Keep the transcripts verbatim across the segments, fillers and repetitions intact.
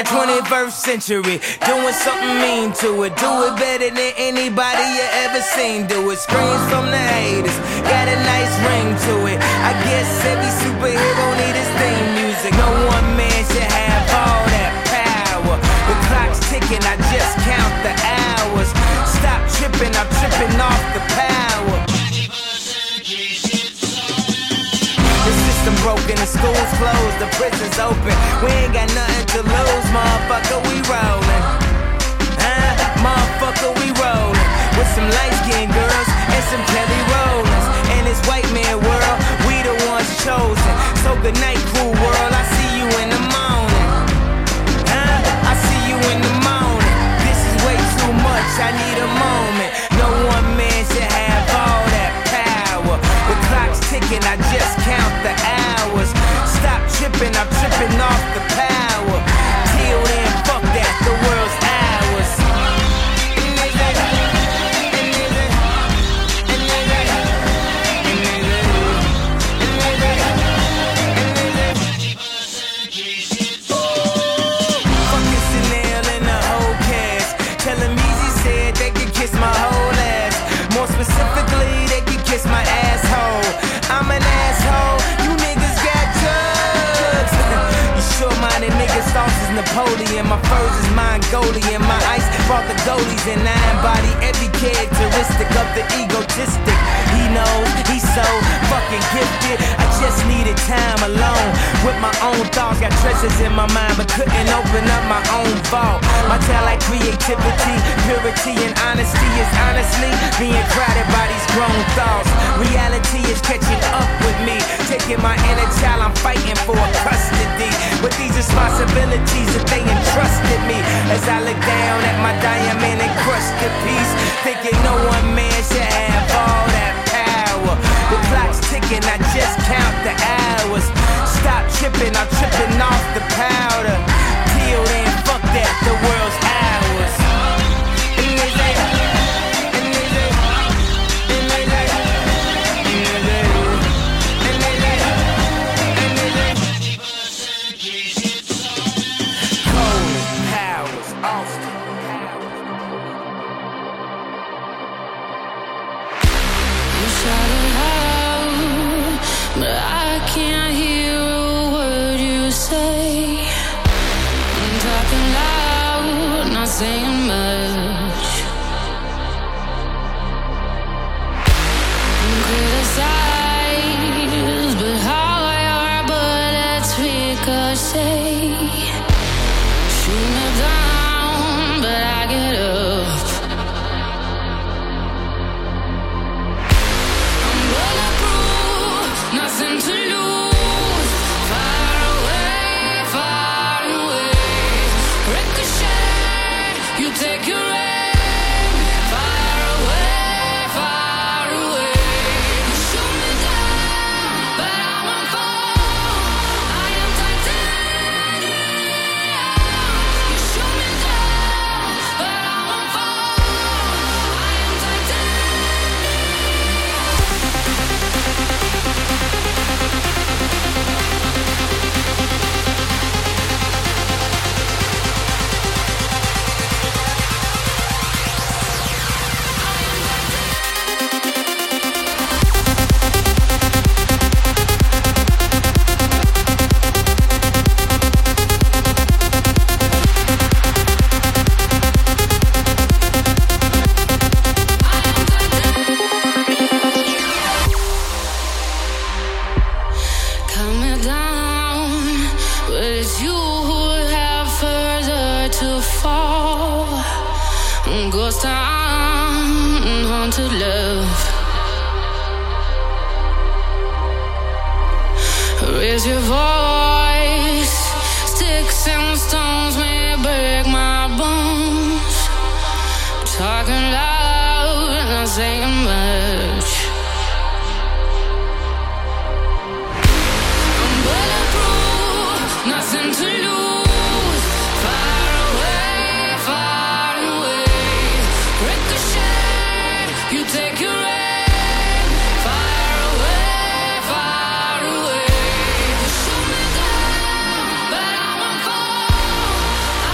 twenty-first century, doing something mean to it. Do it better than anybody you ever seen do it. Screams from the haters, got a nice ring to it. I guess every superhero need his theme music. No one man should have all that power. The clock's ticking, I just count the hours. Stop tripping, I'm tripping off the power. The system broken, the school's closed, the prison's open. We ain't got nothing to lose, motherfucker, we rollin'. Huh? Motherfucker, we rollin'. With some light-skinned girls and some Kelly Rollins. In this white man world, we the ones chosen. So good night, cool world, I see you in the morning. Huh? I see you in the morning. This is way too much, I need a moment. No one man should have all that power. The clock's ticking, I just count the hours. Stop tripping, I'm tripping off the power. Till then, fuck that, the world's ours. Fucking Chanel and the whole cast. Tell them Easy said they could kiss my whole ass. More specifically, they could kiss my asshole. I'm an asshole, you niggas got drugs. You sure-minded niggas, sauce is Napoleon. My furs is Mongolian. My ice brought the goalies and I embody every characteristic of the egotistic. He knows he's so fucking gifted. I just needed time alone with my own thoughts. Got treasures in my mind but couldn't open up my own vault. My talent, like creativity, purity and honesty is honestly being crowded by these grown thoughts. Reality is catching up with me, taking my inner child, I'm fighting for custody. With these responsibilities that they entrusted me, as I look down at my diamond encrusted piece, thinking no one man should have all that power. The clock's ticking, I just count the hours. Stop tripping, I'm tripping off the powder. Till then, fuck that, the world's ours. Saying much, criticize, but how your bullets ricochet. Shoot me down, but I get up. I'm bulletproof, nothing to lose. Far away, far away. Ricochet, you take your aim, far away, far away. You shoot me down, but I won't fall. I am titanium. You shoot me down, but I won't fall. I am coming down, but it's you who have further to fall. Ghost town, haunted love. Raise your voice, sticks and stones may break my bones. Talking loud, not saying much. I'm bulletproof, nothing to lose. Far away, far away. Ricochet, you take your aim. Far away, far away. You shoot me down, but I won't fall.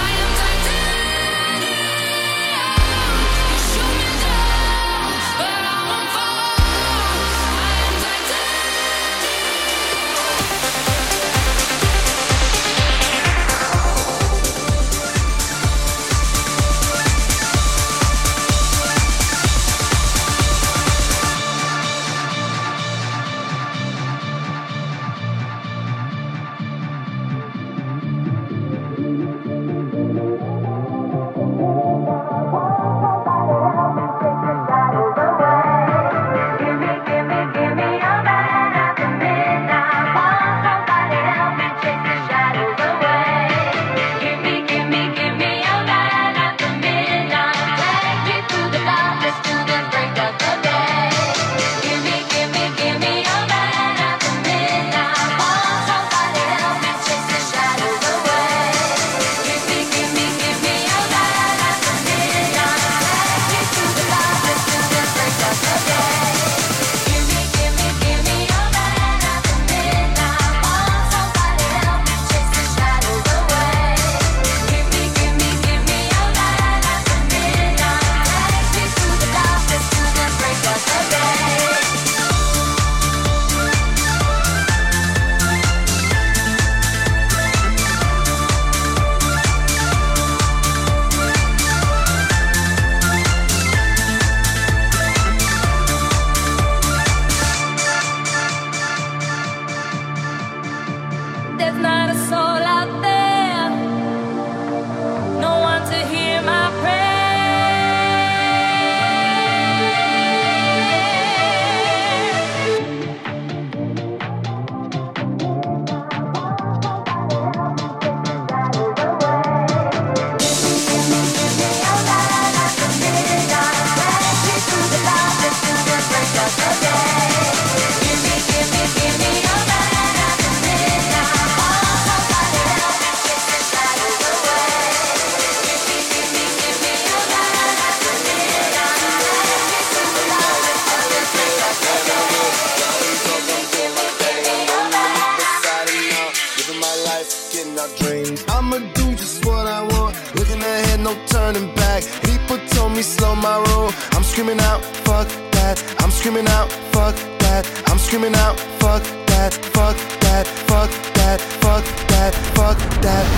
turning back. People told me slow my roll. I'm screaming out, fuck that. I'm screaming out, fuck that. I'm screaming out, fuck that, fuck that, fuck that, fuck that, fuck that.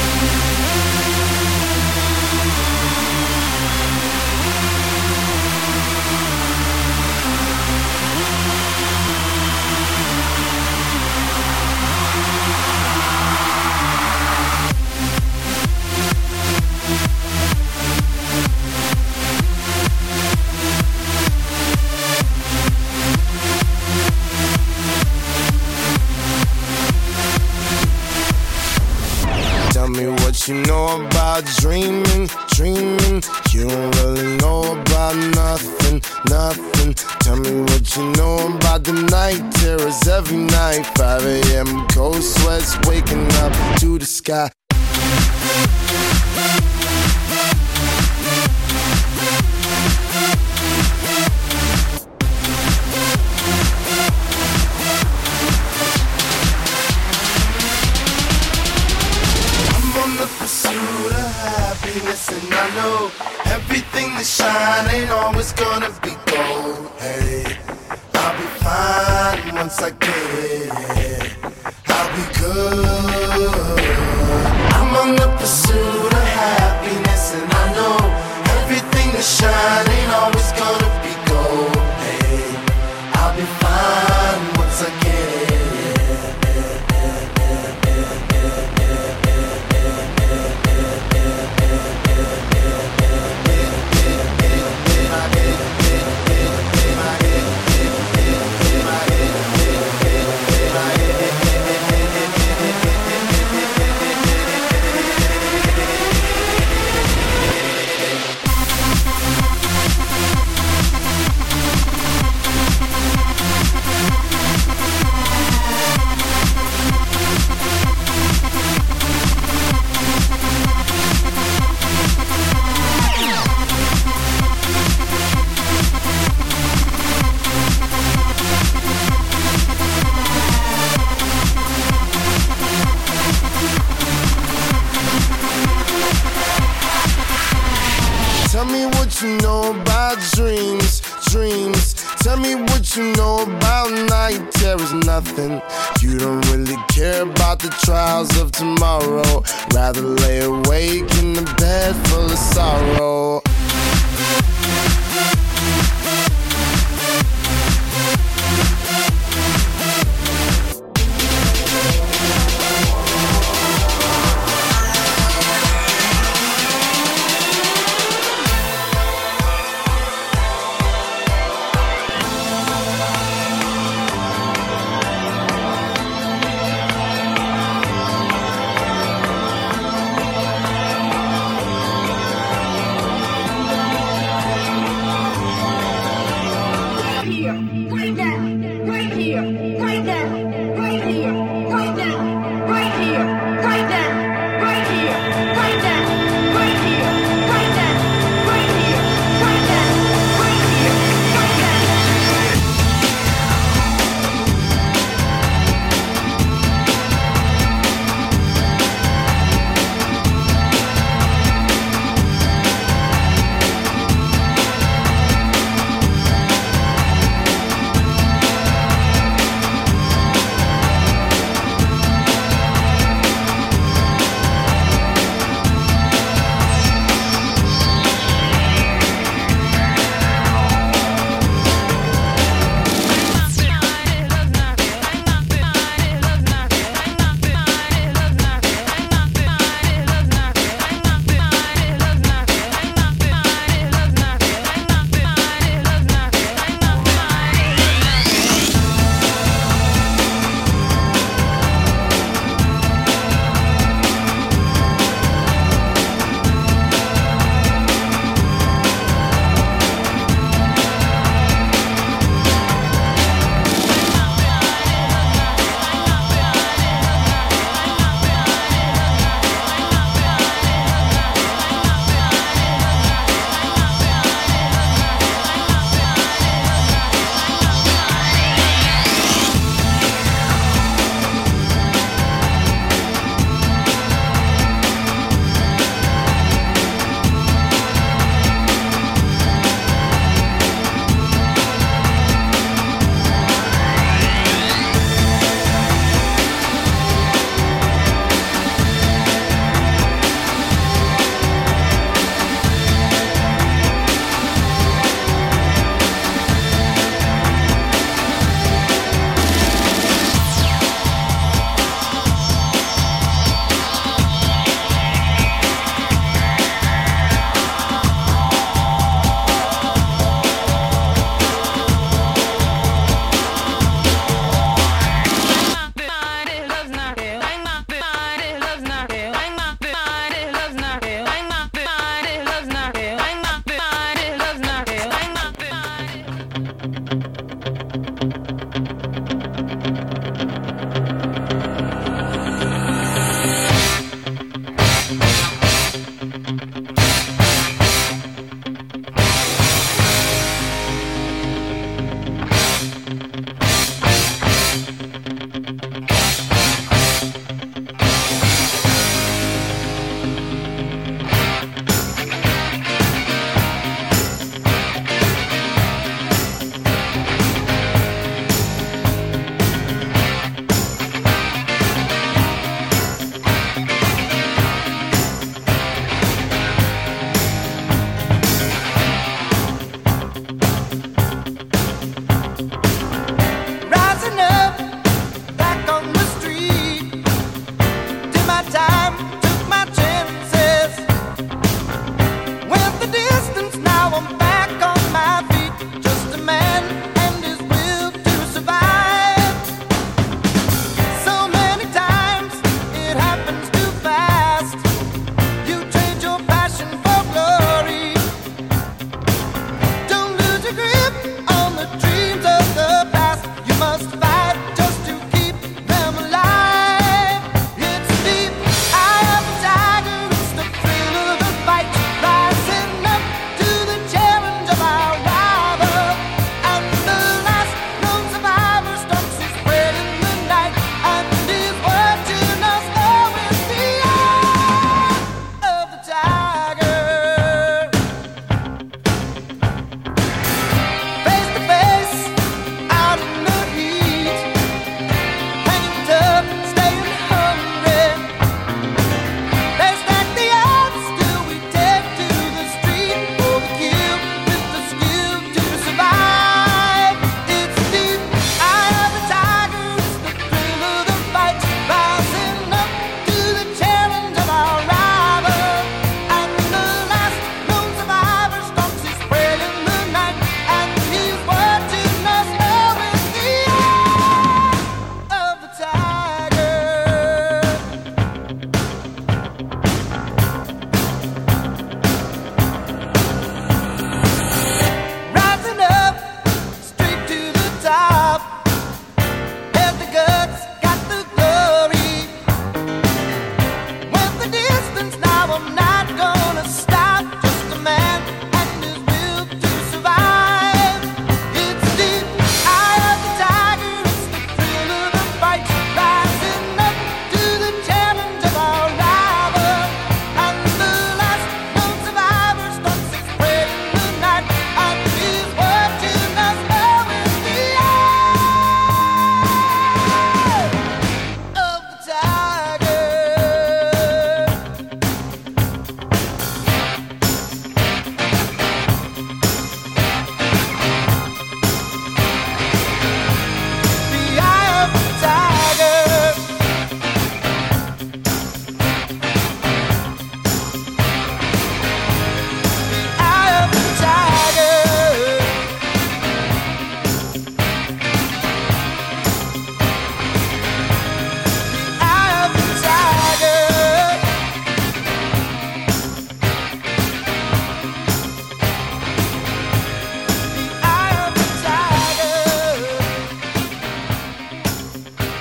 Tell me what you know about dreaming, dreaming. You don't really know about nothing, nothing. Tell me what you know about the night terrors every night. five a.m. cold sweats waking up to the sky. Pursuit of happiness, and I know everything that shine ain't always gonna be gold. Hey, I'll be fine once I get it. I'll be good. I'm on the pursuit of happiness, and I know everything that shine ain't always gonna be gold. Hey, I'll be fine once I get it. Tell me what you know about dreams, dreams. Tell me what you know about night terrors, nothing. You don't really care about the trials of tomorrow. Rather lay awake in the bed full of sorrow.